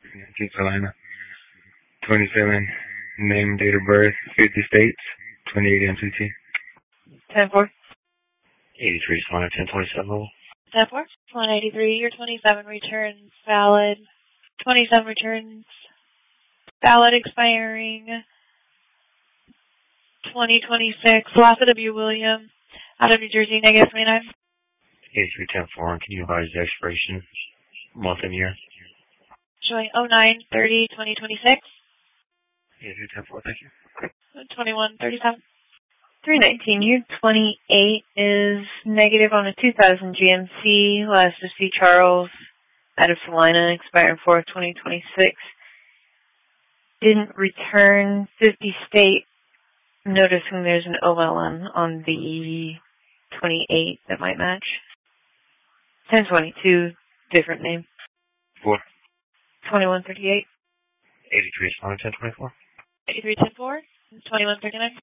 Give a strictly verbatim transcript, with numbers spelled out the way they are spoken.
North Carolina. twenty-seven, name, date of birth, fifty states, twenty-eight M C T. ten four. eighty-three, Solana, ten twenty-seven. ten four. one eighty-three, your twenty-seven returns valid. twenty-seven returns valid expiring twenty twenty-six. Last W. William, out of New Jersey, negative twenty-nine. eighty-three, ten four, can you advise the expiration month and year? Showing oh nine thirty twenty twenty-six. eighty-three, ten four, thank you. twenty-one thirty-seven. three nineteen, year twenty-eight is negative on a two thousand G M C. Last to see Charles, out of Salina, expiring fourth twenty twenty-six. Didn't return fifty state. Noticing there's an O L N on the twenty-eight that might match. ten twenty-two, different name. Four. twenty-one thirty-eight. eighty-three, Solana, ten twenty-four. eighty-three ten four. twenty-one thirty-nine.